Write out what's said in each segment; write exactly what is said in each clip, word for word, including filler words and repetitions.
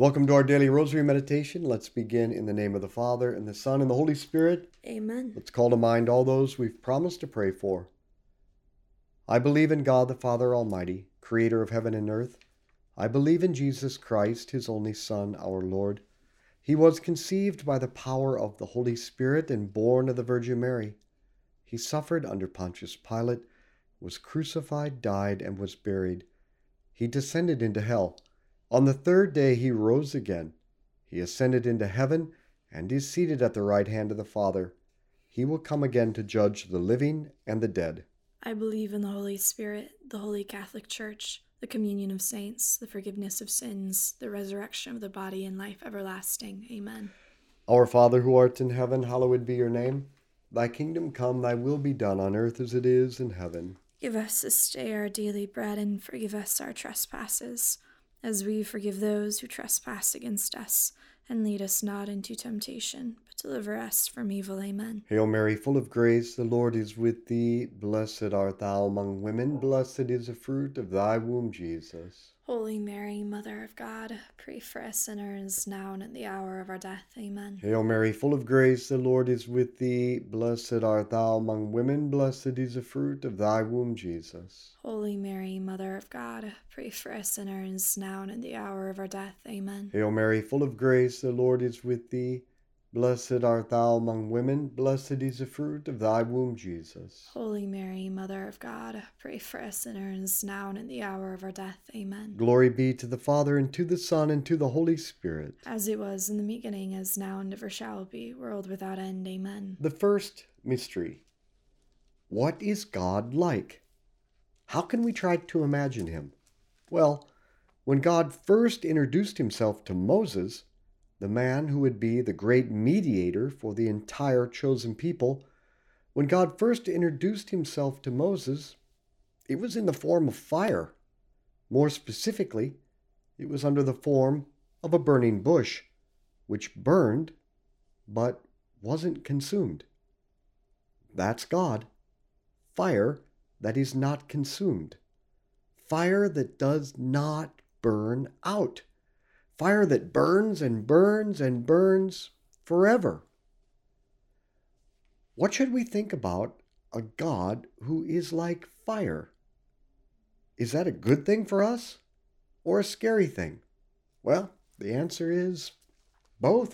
Welcome to our daily rosary meditation. Let's begin in the name of the Father, and the Son, and the Holy Spirit. Amen. Let's call to mind all those we've promised to pray for. I believe in God the Father Almighty, creator of heaven and earth. I believe in Jesus Christ, his only Son, our Lord. He was conceived by the power of the Holy Spirit and born of the Virgin Mary. He suffered under Pontius Pilate, was crucified, died, and was buried. He descended into hell. On the third day he rose again. He ascended into heaven and is seated at the right hand of the Father. He will come again to judge the living and the dead. I believe in the Holy Spirit, the Holy Catholic Church, the communion of saints, the forgiveness of sins, the resurrection of the body, and life everlasting. Amen. Our Father who art in heaven, hallowed be your name. Thy kingdom come, thy will be done on earth as it is in heaven. Give us this day our daily bread, and forgive us our trespasses, as we forgive those who trespass against us. And lead us not into temptation, but deliver us from evil. Amen. Hail Mary, full of grace, the Lord is with thee. Blessed art thou among women, blessed is the fruit of thy womb, Jesus. Holy Mary, Mother of God, pray for us sinners, now and at the hour of our death. Amen. Hail Mary, full of grace, the Lord is with thee. Blessed art thou among women, blessed is the fruit of thy womb, Jesus. Holy Mary, Mother of God, pray for us sinners, now and at the hour of our death. Amen. Hail Mary, full of grace, the Lord is with thee. Blessed art thou among women, blessed is the fruit of thy womb, Jesus. Holy Mary, Mother of God, pray for us sinners, now and at the hour of our death. Amen. Glory be to the Father, and to the Son, and to the Holy Spirit. As it was in the beginning, as now, and ever shall be, world without end. Amen. The first mystery. What is God like? How can we try to imagine him? Well, when God first introduced himself to Moses, the man who would be the great mediator for the entire chosen people, when God first introduced himself to Moses, it was in the form of fire. More specifically, it was under the form of a burning bush, which burned but wasn't consumed. That's God. Fire that is not consumed. Fire that does not burn out. Fire that burns and burns and burns forever. What should we think about a God who is like fire? Is that a good thing for us or a scary thing? Well, the answer is both.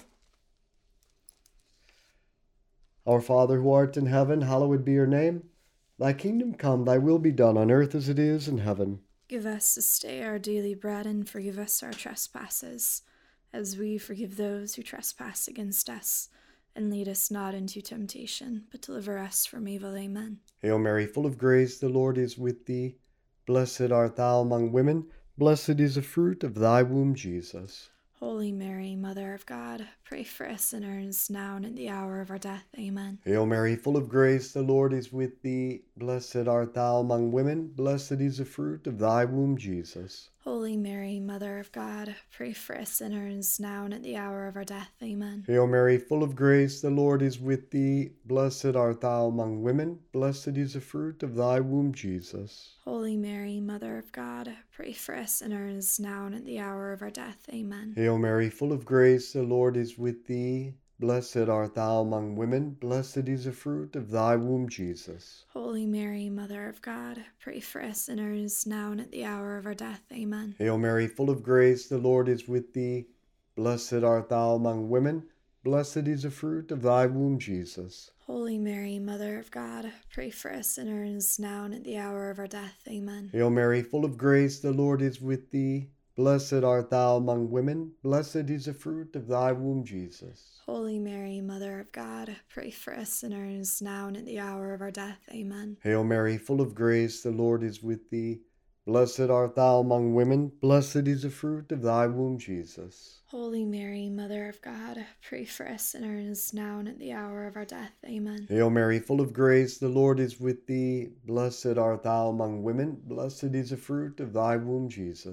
Our Father who art in heaven, hallowed be your name. Thy kingdom come, thy will be done on earth as it is in heaven. Give us this day our daily bread, and forgive us our trespasses, as we forgive those who trespass against us. And lead us not into temptation, but deliver us from evil. Amen. Hail Mary, full of grace, the Lord is with thee. Blessed art thou among women, blessed is the fruit of thy womb, Jesus. Holy Mary, Mother of God, pray for us sinners, now and at the hour of our death. Amen. Hail Mary, full of grace, the Lord is with thee. Blessed art thou among women, blessed is the fruit of thy womb, Jesus. Holy Mary, Mother of God, pray for us sinners, now and at the hour of our death. Amen. Hail Mary, full of grace, the Lord is with thee. Blessed art thou among women, blessed is the fruit of thy womb, Jesus. Holy Mary, Mother of God, pray for us sinners, now and at the hour of our death. Amen. Hail Mary, full of grace, the Lord is with thee. Blessed art thou among women, blessed is the fruit of thy womb, Jesus. Holy Mary, Mother of God, pray for us sinners, now and at the hour of our death. Amen. Hail Mary, full of grace, the Lord is with thee. Blessed art thou among women, blessed is the fruit of thy womb, Jesus. Holy Mary, Mother of God, pray for us sinners, now and at the hour of our death. Amen. Hail Mary, full of grace, the Lord is with thee. Blessed art thou among women, blessed is the fruit of thy womb, Jesus. Holy Mary, Mother of God, pray for us sinners, now and at the hour of our death. Amen. Hail Mary, full of grace, the Lord is with thee. Blessed art thou among women, blessed is the fruit of thy womb, Jesus. Holy Mary, Mother of God, pray for us sinners, now and at the hour of our death. Amen. Hail Mary, full of grace, the Lord is with thee. Blessed art thou among women, blessed is the fruit of thy womb, Jesus.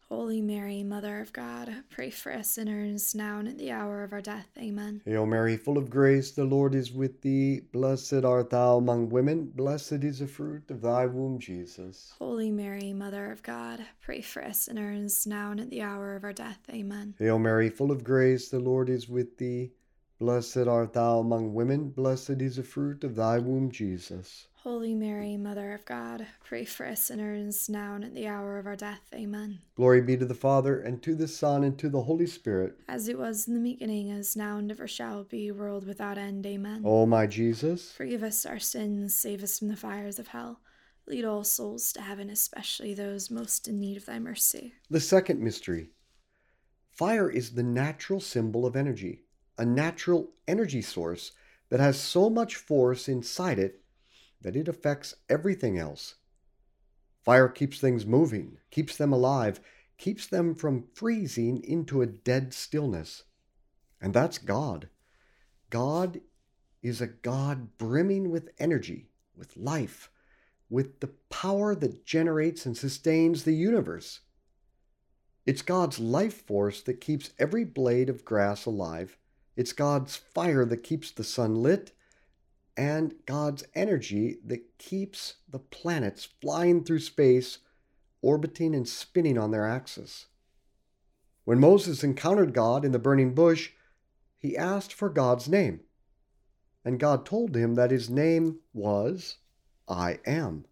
Holy Mary, Mother of God, pray for us sinners, now and at the hour of our death. Amen. Hail Mary, full of grace, the Lord is with thee. Blessed art thou among women. Blessed is the fruit of thy womb, Jesus. Holy Mary, Mother of God, pray for us sinners, now and at the hour of our death. Amen. Hail Mary, full of grace, the Lord is with thee. Blessed art thou among women. Blessed is the fruit of thy womb, Jesus. Holy Mary, Mother of God, pray for us sinners, now and at the hour of our death. Amen. Glory be to the Father, and to the Son, and to the Holy Spirit. As it was in the beginning, as now, and ever shall be, world without end. Amen. O my Jesus, forgive us our sins, save us from the fires of hell. Lead all souls to heaven, especially those most in need of thy mercy. the second mystery. Fire is the natural symbol of energy, a natural energy source that has so much force inside it that it affects everything else. Fire keeps things moving, keeps them alive, keeps them from freezing into a dead stillness. And that's God. God is a God brimming with energy, with life, with the power that generates and sustains the universe. It's God's life force that keeps every blade of grass alive. It's God's fire that keeps the sun lit, and God's energy that keeps the planets flying through space, orbiting and spinning on their axis. When Moses encountered God in the burning bush, he asked for God's name, and God told him that his name was I Am.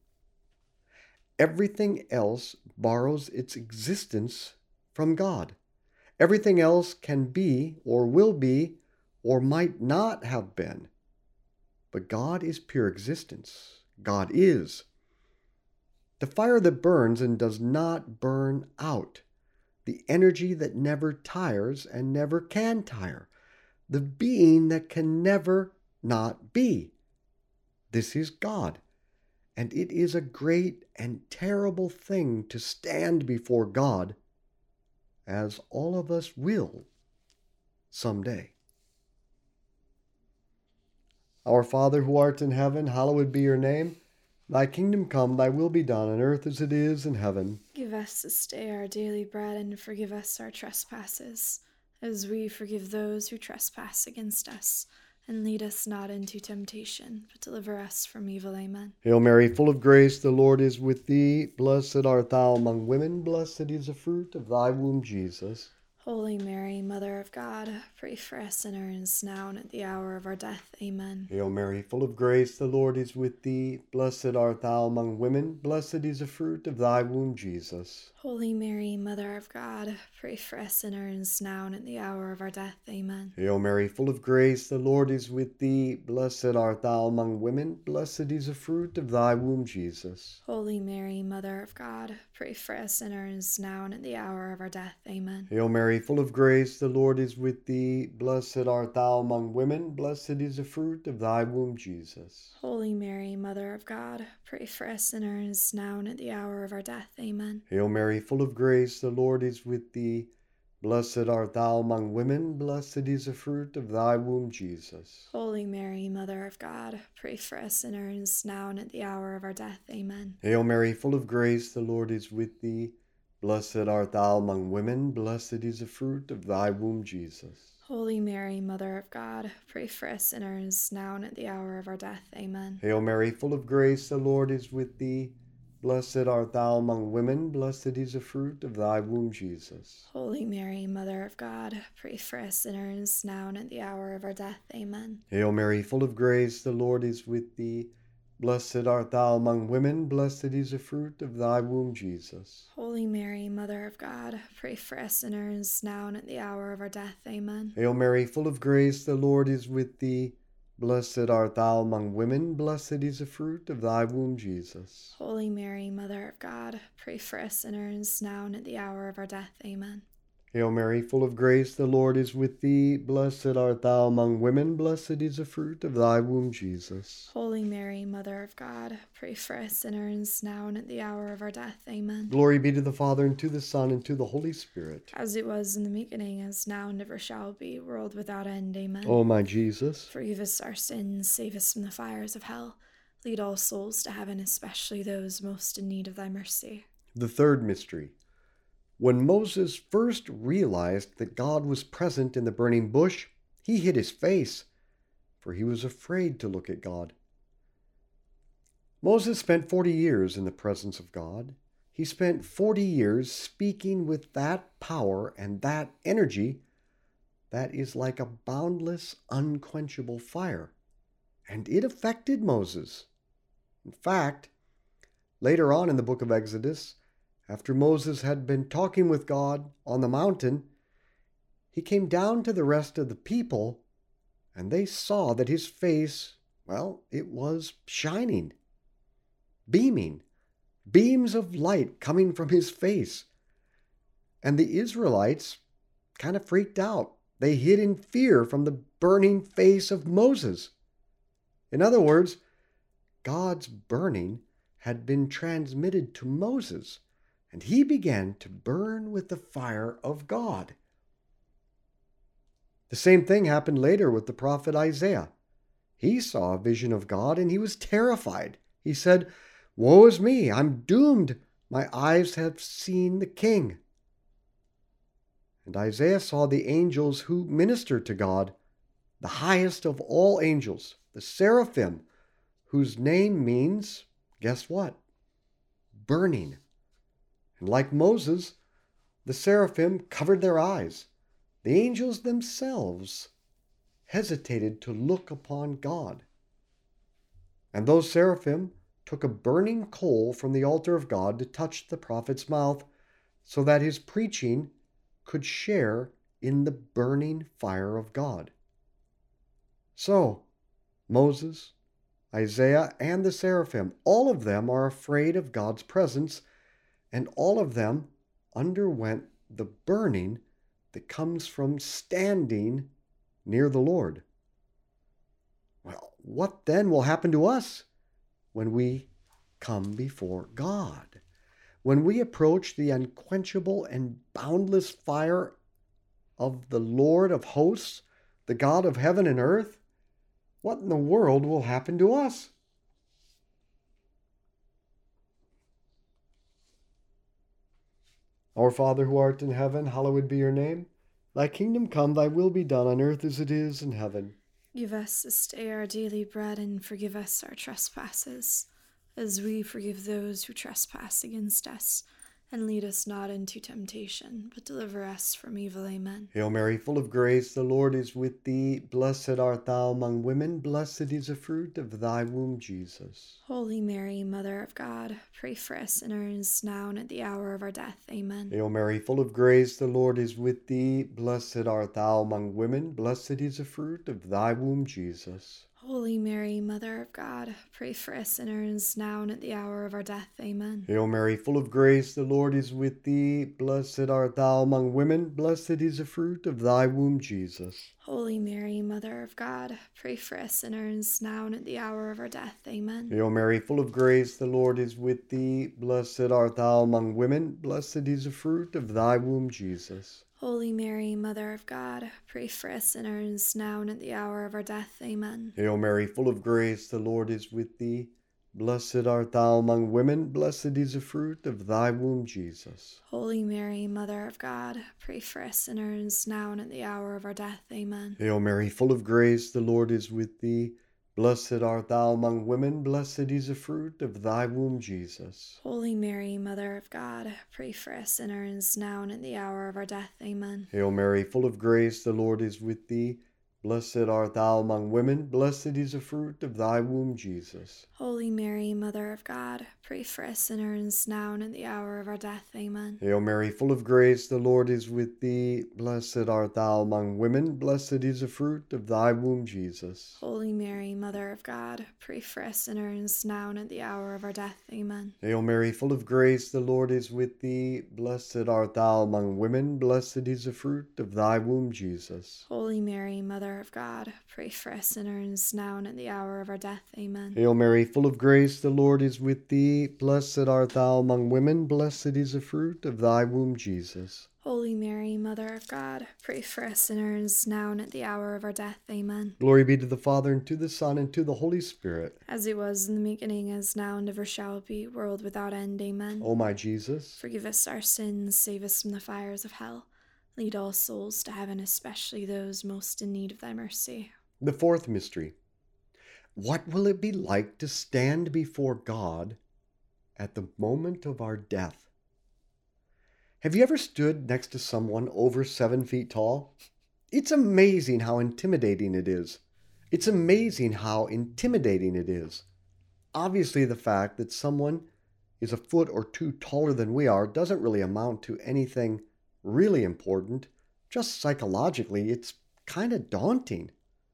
Everything else borrows its existence from God. Everything else can be or will be or might not have been. But God is pure existence. God is. The fire that burns and does not burn out. The energy that never tires and never can tire. The being that can never not be. This is God. And it is a great and terrible thing to stand before God, as all of us will someday. Our Father who art in heaven, hallowed be your name. Thy kingdom come, thy will be done on earth as it is in heaven. Give us this day our daily bread, and forgive us our trespasses, as we forgive those who trespass against us. And lead us not into temptation, but deliver us from evil. Amen. Hail Mary, full of grace, the Lord is with thee. Blessed art thou among women. Blessed is the fruit of thy womb, Jesus. Holy Mary, Mother of God, pray for us sinners, now and at the hour of our death. Amen. Hail Mary, full of grace, the Lord is with thee. Blessed art thou among women. Blessed is the fruit of thy womb, Jesus. Holy Mary, Mother of God, pray for us sinners, now and at the hour of our death. Amen. Hail Mary, full of grace, the Lord is with thee. Blessed art thou among women. Blessed is the fruit of thy womb, Jesus. Holy Mary, Mother of God, pray for us sinners, now and at the hour of our death. Amen. Hail Mary, full of grace, the Lord is with thee. Blessed art thou among women. Blessed is the fruit of thy womb, Jesus. Holy Mary, Mother of God, pray for us sinners, now and at the hour of our death. Amen. Hail Mary, full of grace, the Lord is with thee. Blessed art thou among women. Blessed is the fruit of thy womb, Jesus. Holy Mary, Mother of God, pray for us sinners, now and at the hour of our death. Amen. Hail Mary, full of grace, the Lord is with thee. Blessed art thou among women. Blessed is the fruit of thy womb, Jesus. Holy Mary, Mother of God, pray for us sinners, now and at the hour of our death. Amen. Hail Mary, full of grace, the Lord is with thee. Blessed art thou among women. Blessed is the fruit of thy womb, Jesus. Holy Mary, Mother of God, pray for us sinners, now and at the hour of our death. Amen. Hail Mary, full of grace, the Lord is with thee. Blessed art thou among women. Blessed is the fruit of thy womb, Jesus. Holy Mary, Mother of God, pray for us sinners, now and at the hour of our death. Amen. Hail Mary, full of grace, the Lord is with thee. Blessed art thou among women. Blessed is the fruit of thy womb, Jesus. Holy Mary, Mother of God, pray for us sinners, now and at the hour of our death. Amen. Hail Mary, full of grace, the Lord is with thee. Blessed art thou among women. Blessed is the fruit of thy womb, Jesus. Holy Mary, Mother of God, pray for us sinners, now and at the hour of our death. Amen. Glory be to the Father, and to the Son, and to the Holy Spirit. As it was in the beginning, as now, and ever shall be, world without end. Amen. O my Jesus, forgive us our sins, save us from the fires of hell. Lead all souls to heaven, especially those most in need of thy mercy. the third mystery. When Moses first realized that God was present in the burning bush, he hid his face, for he was afraid to look at God. Moses spent forty years in the presence of God. He spent forty years speaking with that power and that energy that is like a boundless, unquenchable fire. And it affected Moses. In fact, later on in the book of Exodus, after Moses had been talking with God on the mountain, he came down to the rest of the people, and they saw that his face, well, it was shining, beaming, beams of light coming from his face. And the Israelites kind of freaked out. They hid in fear from the burning face of Moses. In other words, God's burning had been transmitted to Moses, and he began to burn with the fire of God. The same thing happened later with the prophet Isaiah. He saw a vision of God and he was terrified. He said, "Woe is me, I'm doomed. My eyes have seen the King." And Isaiah saw the angels who ministered to God, the highest of all angels, the seraphim, whose name means, guess what? Burning. And like Moses, the seraphim covered their eyes. The angels themselves hesitated to look upon God. And those seraphim took a burning coal from the altar of God to touch the prophet's mouth so that his preaching could share in the burning fire of God. So, Moses, Isaiah, and the seraphim, all of them are afraid of God's presence, and all of them underwent the burning that comes from standing near the Lord. Well, what then will happen to us when we come before God? When we approach the unquenchable and boundless fire of the Lord of hosts, the God of heaven and earth, what in the world will happen to us? Our Father who art in heaven, hallowed be your name. Thy kingdom come, thy will be done on earth as it is in heaven. Give us this day our daily bread, and forgive us our trespasses, as we forgive those who trespass against us. And lead us not into temptation, but deliver us from evil. Amen. Hail Mary, full of grace, the Lord is with thee. Blessed art thou among women. Blessed is the fruit of thy womb, Jesus. Holy Mary, Mother of God, pray for us sinners, now and at the hour of our death. Amen. Hail Mary, full of grace, the Lord is with thee. Blessed art thou among women. Blessed is the fruit of thy womb, Jesus. Holy Mary, Mother of God, pray for us sinners, now and at the hour of our death. Amen. Hail Mary, full of grace, the Lord is with thee. Blessed art thou among women. Blessed is the fruit of thy womb, Jesus. Holy Mary, Mother of God, pray for us sinners, now and at the hour of our death. Amen. Hail Mary, full of grace, the Lord is with thee. Blessed art thou among women. Blessed is the fruit of thy womb, Jesus. Holy Mary, Mother of God, pray for us sinners, now and at the hour of our death. Amen. Hail Mary, full of grace, the Lord is with thee. Blessed art thou among women. Blessed is the fruit of thy womb, Jesus. Holy Mary, Mother of God, pray for us sinners, now and at the hour of our death. Amen. Hail Mary, full of grace, the Lord is with thee. Blessed art thou among women. Blessed is the fruit of thy womb, Jesus. Holy Mary, Mother of God, pray for us sinners, now and at the hour of our death. Amen. Hail Mary, full of grace, the Lord is with thee. Blessed art thou among women. Blessed is the fruit of thy womb, Jesus. Holy Mary, Mother of God, pray for us sinners, now and at the hour of our death. Amen. Hail Mary, full of grace, the Lord is with thee. Blessed art thou among women. Blessed is the fruit of thy womb, Jesus. Holy Mary, Mother of God, pray for us sinners, now and at the hour of our death. Amen. Hail Mary, full of grace, the Lord is with thee. Blessed art thou among women. Blessed is the fruit of thy womb, Jesus. Holy Mary, Mother of God, pray for us sinners, now and at the hour of our death. Amen. Hail Mary, full of grace, the Lord is with thee. Blessed art thou among women. Blessed is the fruit of thy womb, Jesus. Holy Mary, Mother of God, pray for us sinners, now and at the hour of our death. Amen. Glory be to the Father, and to the Son, and to the Holy Spirit. As it was in the beginning, as now, and ever shall be, world without end. Amen. O my Jesus, forgive us our sins, save us from the fires of hell. Lead all souls to heaven, especially those most in need of thy mercy. the fourth mystery. What will it be like to stand before God at the moment of our death? Have you ever stood next to someone over seven feet tall? It's amazing how intimidating it is. It's amazing how intimidating it is. Obviously, the fact that someone is a foot or two taller than we are doesn't really amount to anything really important. Just psychologically, it's kind of daunting.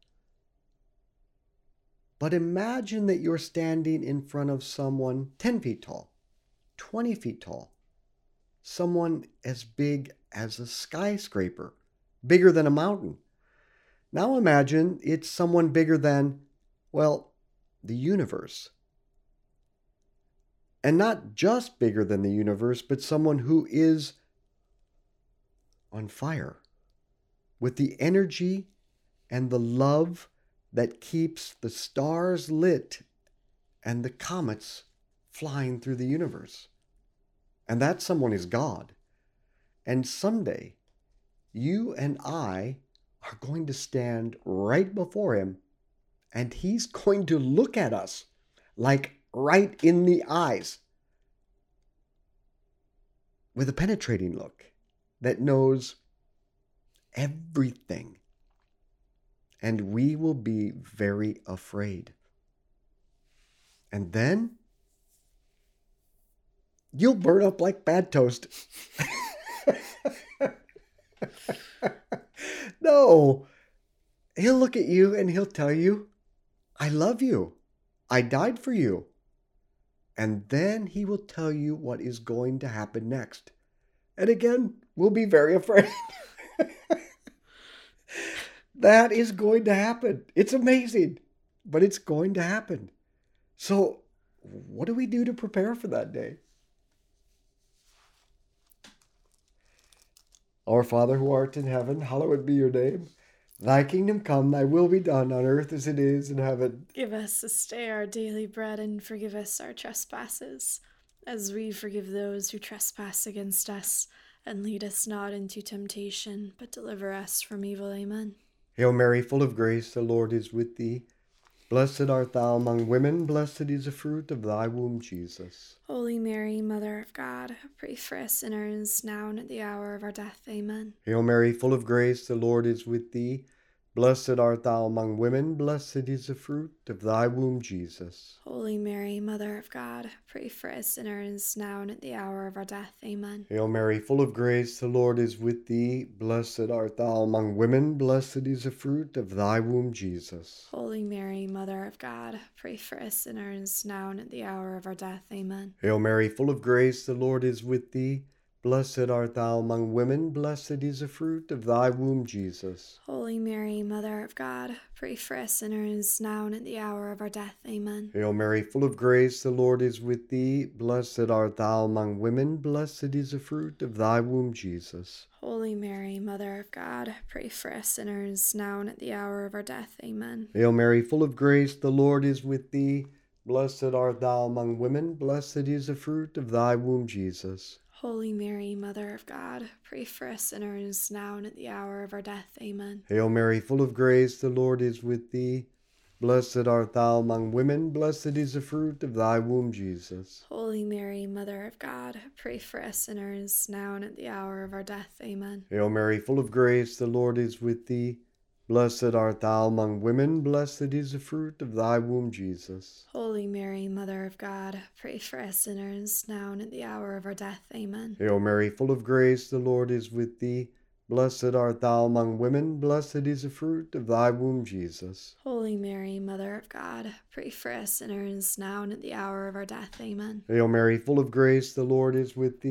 But imagine that you're standing in front of someone ten feet tall, twenty feet tall, someone as big as a skyscraper, bigger than a mountain. Now imagine it's someone bigger than, well, the universe. And not just bigger than the universe, but someone who is on fire with the energy and the love that keeps the stars lit and the comets flying through the universe. And that someone is God. And someday, you and I are going to stand right before him, and he's going to look at us like right in the eyes with a penetrating look that knows everything. And we will be very afraid. And then you'll burn up like bad toast. No, he'll look at you and he'll tell you, I love you. I died for you. And then he will tell you what is going to happen next. And again, we'll be very afraid. That is going to happen. It's amazing, but it's going to happen. So what do we do to prepare for that day? Our Father who art in heaven, hallowed be your name. Thy kingdom come, thy will be done on earth as it is in heaven. Give us this day our daily bread, and forgive us our trespasses, as we forgive those who trespass against us. And lead us not into temptation, but deliver us from evil. Amen. Hail Mary, full of grace, the Lord is with thee. Blessed art thou among women, blessed is the fruit of thy womb, Jesus. Holy Mary, Mother of God, pray for us sinners, now and at the hour of our death. Amen. Hail Mary, full of grace, the Lord is with thee. Blessed art thou among women, blessed is the fruit of thy womb, Jesus. Holy Mary, Mother of God, pray for us sinners, now and at the hour of our death. Amen. Hail Mary, full of grace, the Lord is with thee. Blessed art thou among women, blessed is the fruit of thy womb, Jesus. Holy Mary, Mother of God, pray for us sinners, now and at the hour of our death. Amen. Hail Mary, full of grace, the Lord is with thee. Blessed art thou among women, blessed is the fruit of thy womb, Jesus. Holy Mary, Mother of God, pray for us sinners, now and at the hour of our death. Amen. Hail Mary, full of grace, the Lord is with thee. Blessed art thou among women, blessed is the fruit of thy womb, Jesus. Holy Mary, Mother of God, pray for us sinners, now and at the hour of our death. Amen. Hail Mary, full of grace, the Lord is with thee. Blessed art thou among women, blessed is the fruit of thy womb, Jesus. Holy Mary, Mother of God, pray for us sinners, now and at the hour of our death. Amen. Hail Mary, full of grace, the Lord is with thee. Blessed art thou among women, blessed is the fruit of thy womb, Jesus. Holy Mary, Mother of God, pray for us sinners, now and at the hour of our death. Amen. Hail Mary, full of grace, the Lord is with thee. Blessed art thou among women, blessed is the fruit of thy womb, Jesus. Holy Mary, Mother of God, pray for us sinners, now and at the hour of our death. Amen. Hail Mary, full of grace, the Lord is with thee. Blessed art thou among women, blessed is the fruit of thy womb, Jesus. Holy Mary, Mother of God, pray for us sinners, now and at the hour of our death. Amen. Hail Mary, full of grace, the Lord is with thee.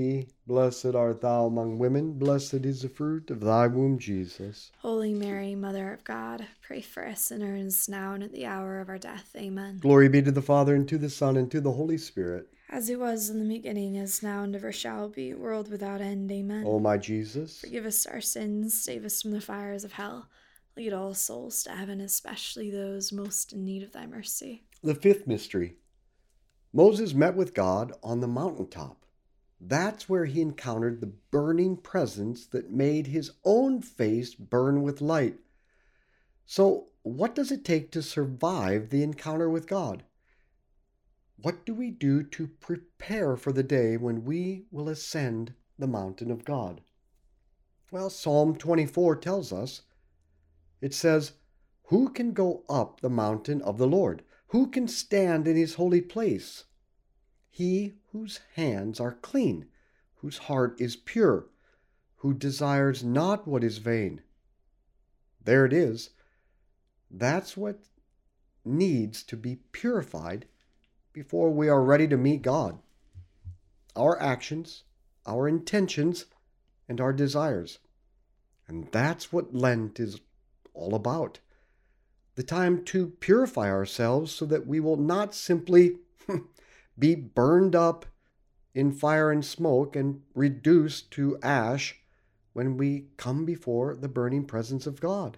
Blessed art thou among women, blessed is the fruit of thy womb, Jesus. Holy Mary, Mother of God, pray for us sinners, now and at the hour of our death. Amen. Glory be to the Father, and to the Son, and to the Holy Spirit. As it was in the beginning, is now, and ever shall be, world without end. Amen. O my Jesus, forgive us our sins, save us from the fires of hell. Lead all souls to heaven, especially those most in need of thy mercy. The fifth mystery. Moses met with God on the mountaintop. That's where he encountered the burning presence that made his own face burn with light. So, what does it take to survive the encounter with God? What do we do to prepare for the day when we will ascend the mountain of God? Well, Psalm twenty-four tells us. It says, "Who can go up the mountain of the Lord? Who can stand in his holy place? He whose hands are clean, whose heart is pure, who desires not what is vain." There it is. That's what needs to be purified before we are ready to meet God. Our actions, our intentions, and our desires. And that's what Lent is all about. The time to purify ourselves so that we will not simply be burned up in fire and smoke and reduced to ash when we come before the burning presence of God.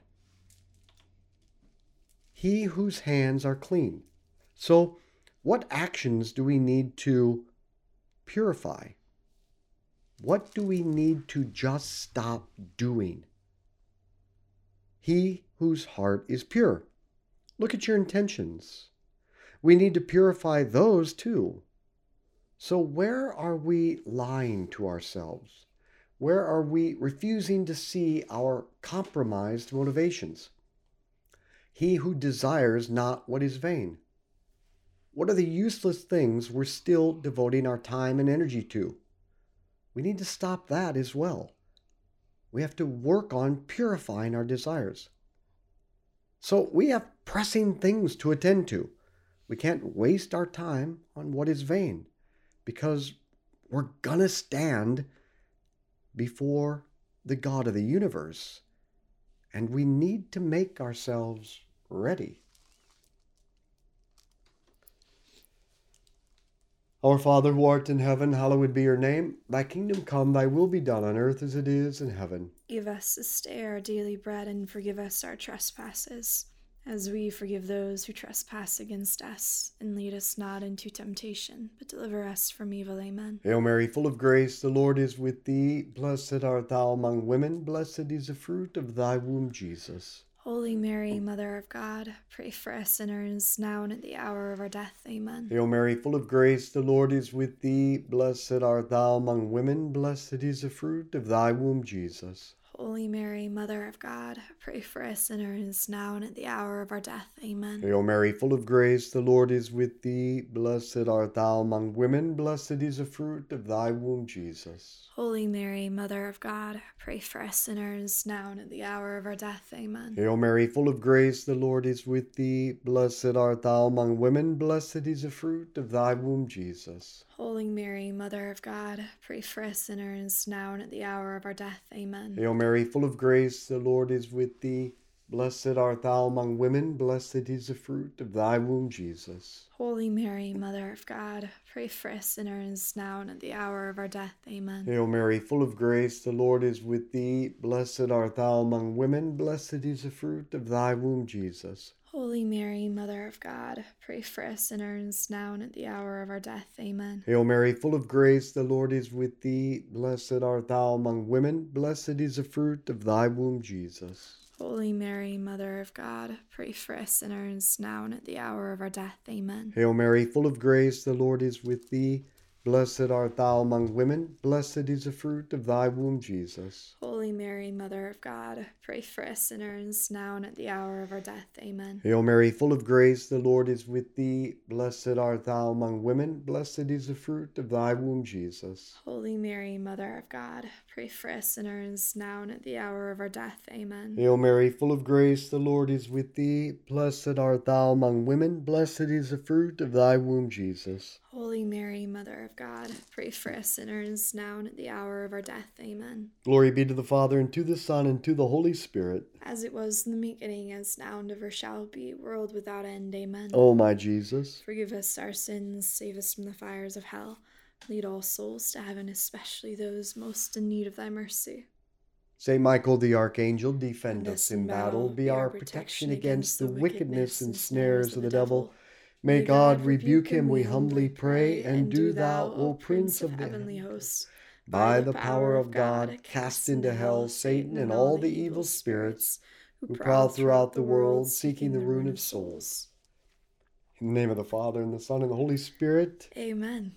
He whose hands are clean. So, what actions do we need to purify? What do we need to just stop doing? He whose heart is pure. Look at your intentions. We need to purify those too. So where are we lying to ourselves? Where are we refusing to see our compromised motivations? He who desires not what is vain. What are the useless things we're still devoting our time and energy to? We need to stop that as well. We have to work on purifying our desires. So we have pressing things to attend to. We can't waste our time on what is vain, because we're gonna stand before the God of the universe, and we need to make ourselves ready. Our Father who art in heaven, hallowed be your name. Thy kingdom come, thy will be done on earth as it is in heaven. Give us this day our daily bread, and forgive us our trespasses, as we forgive those who trespass against us. And lead us not into temptation, but deliver us from evil. Amen. Hail Mary, full of grace, the Lord is with thee. Blessed art thou among women, blessed is the fruit of thy womb, Jesus. Holy Mary, Mother of God, pray for us sinners, now and at the hour of our death. Amen. Hail Mary, full of grace, the Lord is with thee. Blessed art thou among women, blessed is the fruit of thy womb, Jesus. Holy Mary, Mother of God, pray for us sinners, now and at the hour of our death. Amen. Hail Mary, full of grace, the Lord is with thee. Blessed art thou among women, blessed is the fruit of thy womb, Jesus. Holy Mary, Mother of God, pray for us sinners, now and at the hour of our death. Amen. Hail Mary, full of grace, the Lord is with thee. Blessed art thou among women, blessed is the fruit of thy womb, Jesus. Holy Mary, Mother of God, pray for us sinners, now and at the hour of our death. Amen. Hail Mary, full of grace, the Lord is with thee. Blessed art thou among women, blessed is the fruit of thy womb, Jesus. Holy Mary, Mother of God, pray for us sinners, now and at the hour of our death. Amen. Hail Mary, full of grace, the Lord is with thee. Blessed art thou among women, blessed is the fruit of thy womb, Jesus. Holy Mary, Mother of God, pray for us sinners, now and at the hour of our death. Amen. Hail Mary, full of grace, the Lord is with thee. Blessed art thou among women, blessed is the fruit of thy womb, Jesus. Holy Mary, Mother of God, pray for us sinners, now and at the hour of our death. Amen. Hail Mary, full of grace, the Lord is with thee. Blessed art thou among women, blessed is the fruit of thy womb, Jesus. Holy Mary, Mother of God, pray for us sinners, now and at the hour of our death. Amen. Hail Mary, full of grace, the Lord is with thee. Blessed art thou among women, blessed is the fruit of thy womb, Jesus. Holy Mary, Mother of God, pray for us sinners, now and at the hour of our death. Amen. Hail Mary, full of grace, the Lord is with thee. Blessed art thou among women, blessed is the fruit of thy womb, Jesus. Holy Mary, Mother of God, pray for us sinners, now and at the hour of our death. Amen. Glory be to the Father, and to the Son, and to the Holy Spirit. As it was in the beginning, as now and ever shall be, world without end. Amen. O my Jesus, forgive us our sins, save us from the fires of hell. Lead all souls to heaven, especially those most in need of thy mercy. Saint Michael the Archangel, defend us in battle, be our protection against the wickedness and snares of the devil. May God rebuke him, we humbly pray, and do thou, O Prince of the heavenly hosts, by the power of God, cast into hell Satan and all the evil spirits who prowl throughout the world, seeking the ruin of souls. In the name of the Father, and the Son, and the Holy Spirit. Amen.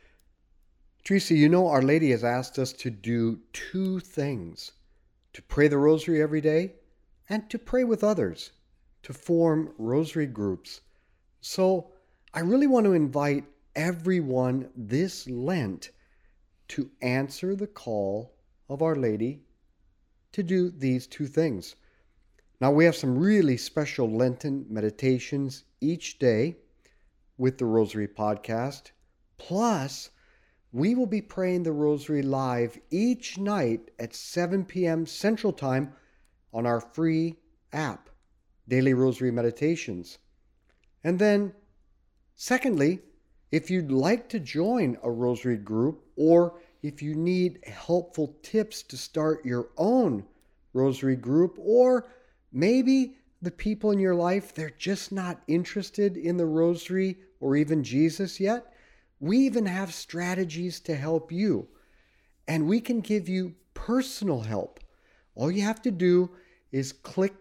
Teresa, you know, Our Lady has asked us to do two things: to pray the rosary every day, and to pray with others, to form rosary groups. So I really want to invite everyone this Lent to answer the call of Our Lady to do these two things. Now, we have some really special Lenten meditations each day with the Rosary Podcast. Plus, we will be praying the Rosary live each night at seven p.m. Central Time on our free app, Daily Rosary Meditations. And then, secondly, if you'd like to join a Rosary group, or if you need helpful tips to start your own Rosary group, or maybe the people in your life, they're just not interested in the Rosary or even Jesus yet, we even have strategies to help you. And we can give you personal help. All you have to do is click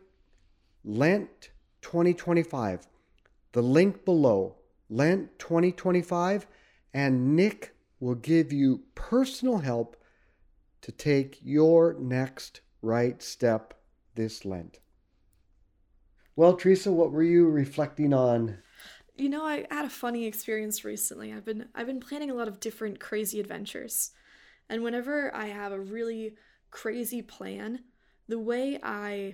Lent twenty twenty-five. The link below, Lent twenty twenty-five, and Nick will give you personal help to take your next right step this Lent. Well, Teresa, what were you reflecting on? You know, I had a funny experience recently. I've been I've been planning a lot of different crazy adventures. And whenever I have a really crazy plan, the way I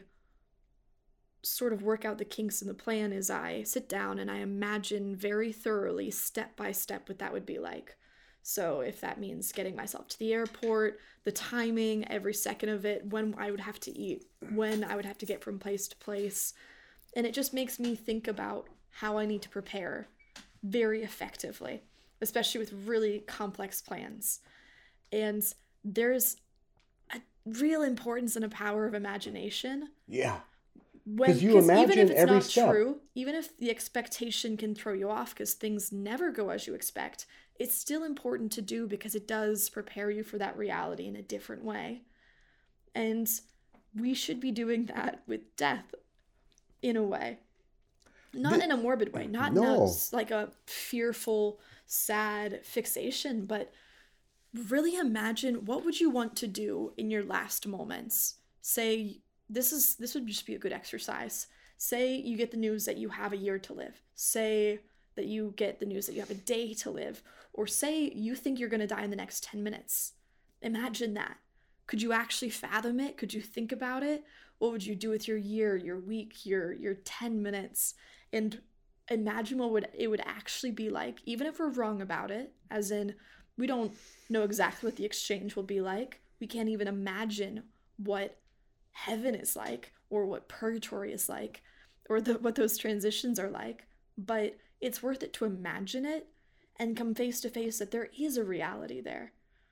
sort of work out the kinks in the plan is I sit down and I imagine very thoroughly, step by step, what that would be like. So if that means getting myself to the airport, the timing, every second of it, when I would have to eat, when I would have to get from place to place. And it just makes me think about how I need to prepare very effectively, especially with really complex plans. And there's a real importance and a power of imagination. Yeah. Because you imagine even if it's every not step. true, even if the expectation can throw you off because things never go as you expect, it's still important to do because it does prepare you for that reality in a different way. And we should be doing that with death in a way. Not The- in a morbid way, not No. in a, like a fearful, sad fixation, but really imagine what would you want to do in your last moments. Say, this is this would just be a good exercise. Say you get the news that you have a year to live. Say that you get the news that you have a day to live. Or say you think you're going to die in the next ten minutes. Imagine that. Could you actually fathom it? Could you think about it? What would you do with your year, your week, your your ten minutes? And imagine what would it would actually be like, even if we're wrong about it, as in we don't know exactly what the exchange will be like. We can't even imagine what heaven is like, or what purgatory is like, or the, what those transitions are like. But it's worth it to imagine it and come face to face that there is a reality there.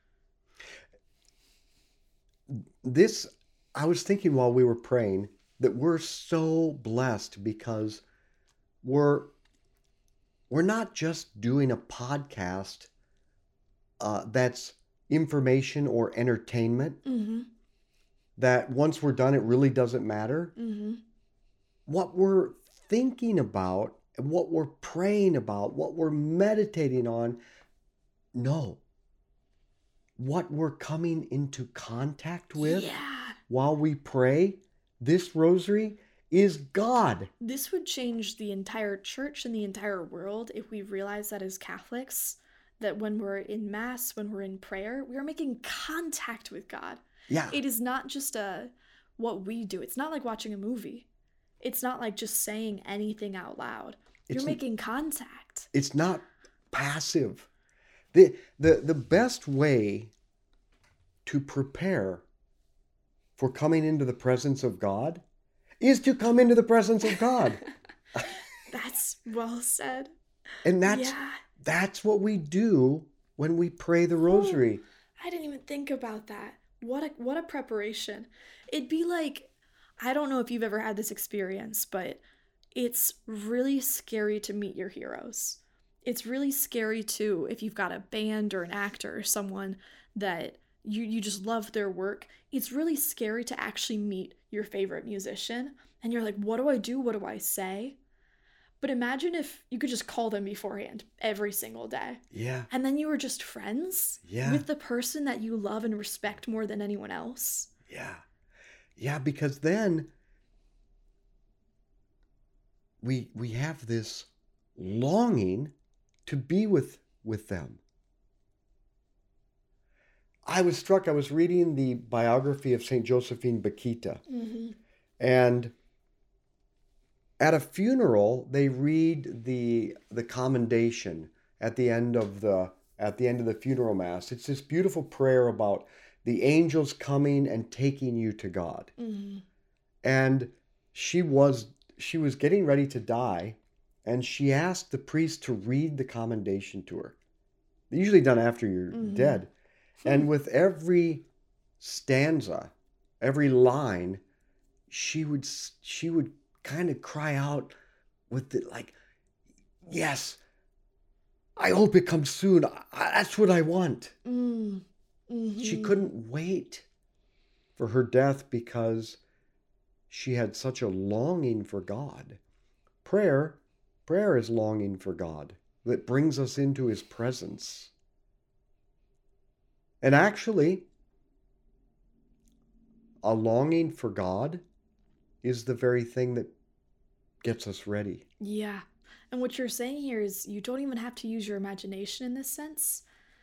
This, I was thinking while we were praying, that we're so blessed because we're we're not just doing a podcast uh, that's information or entertainment, Mm-hmm. that once we're done, it really doesn't matter. Mm-hmm. What we're thinking about and what we're praying about, what we're meditating on, no. What we're coming into contact with Yeah. while we pray this rosary is God. This would change the entire church and the entire world if we realize that as Catholics, that when we're in Mass, when we're in prayer, we are making contact with God. Yeah. It is not just a what we do. It's not like watching a movie. It's not like just saying anything out loud. You're It's- making contact. It's not passive. The, the, the best way to prepare for coming into the presence of God is to come into the presence of God. That's well said. And that's Yeah. that's what we do when we pray the rosary. Oh, I didn't even think about that. What a what a preparation. It'd be like, I don't know if you've ever had this experience, but it's really scary to meet your heroes. It's really scary too if you've got a band or an actor or someone that you you just love their work. It's really scary to actually meet your favorite musician and you're like, what do I do? What do I say? But imagine if you could just call them beforehand every single day. Yeah. And then you were just friends Yeah. with the person that you love and respect more than anyone else. Yeah. Yeah, because then we we have this longing to be with with them. I was struck, I was reading the biography of Saint Josephine Bakhita, Mm-hmm. and at a funeral they read the the commendation at the end of the at the end of the funeral mass. It's this beautiful prayer about the angels coming and taking you to God. Mm-hmm. And she was she was getting ready to die, and she asked the priest to read the commendation to her. Usually done after you're Mhm. dead. And with every stanza, every line, she would s- she would kind of cry out with the like, yes, I hope it comes soon. I, I- that's what I want. Mm. She Mhm. couldn't wait for her death because she had such a longing for God. Prayer, prayer is longing for God that brings us into his presence. And actually, a longing for God is the very thing that gets us ready. Yeah. And what you're saying here is you don't even have to use your imagination in this sense.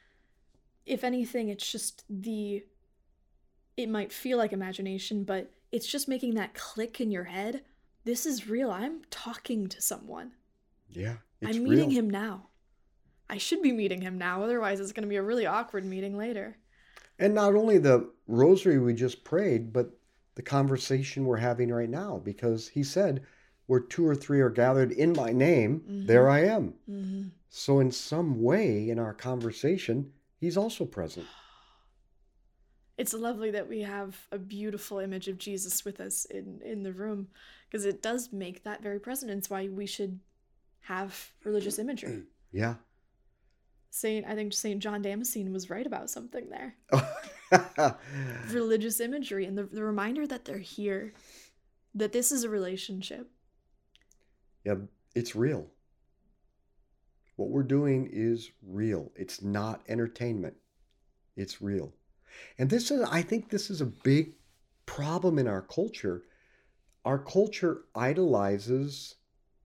If anything, it's just the, it might feel like imagination, but it's just making that click in your head. This is real. I'm talking to someone. Yeah, it's I'm meeting real. him now. I should be meeting him now. Otherwise, it's going to be a really awkward meeting later. And not only the rosary we just prayed, but the conversation we're having right now, because he said, where two or three are gathered in my name, Mhm. there I am. Mm-hmm. So in some way in our conversation, he's also present. It's lovely that we have a beautiful image of Jesus with us in, in the room, because it does make that very present. It's why we should have religious imagery. Yeah. Saint, I think Saint John Damascene was right about something there. Religious imagery and the, the reminder that they're here, that this is a relationship. Yeah, it's real. What we're doing is real. It's not entertainment. It's real. And this is, I think this is a big problem in our culture. Our culture idolizes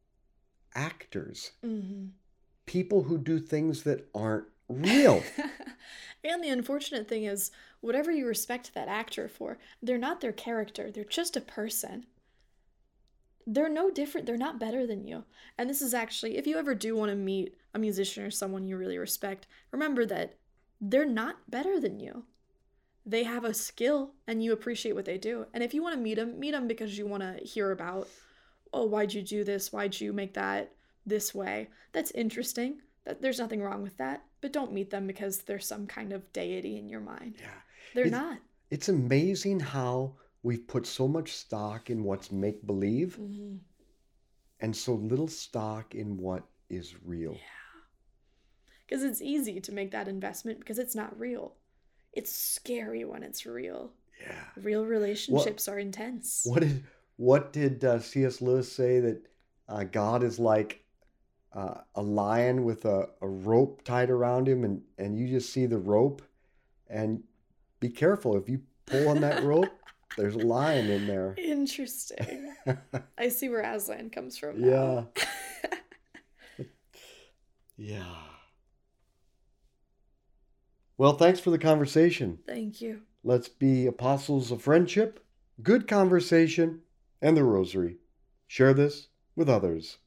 actors, Mm-hmm. people who do things that aren't real. And the unfortunate thing is, whatever you respect that actor for, they're not their character. They're just a person. They're no different. They're not better than you. And this is actually, if you ever do want to meet a musician or someone you really respect, remember that they're not better than you. They have a skill and you appreciate what they do. And if you want to meet them, meet them because you want to hear about, oh, why'd you do this? Why'd you make that this way? That's interesting. That there's nothing wrong with that. But don't meet them because there's some kind of deity in your mind. Yeah. They're It's- not. It's amazing how we've put so much stock in what's make-believe Mm-hmm. and so little stock in what is real. Yeah. Because it's easy to make that investment because it's not real. It's scary when it's real. Yeah. Real relationships are intense. What did what did uh, C S Lewis say, that uh, God is like uh, a lion with a, a rope tied around him, and, and you just see the rope, and be careful if you pull on that rope, there's a lion in there. Interesting. I see where Aslan comes from Yeah. now. Yeah. Well, thanks for the conversation. Thank you. Let's be apostles of friendship, good conversation, and the rosary. Share this with others.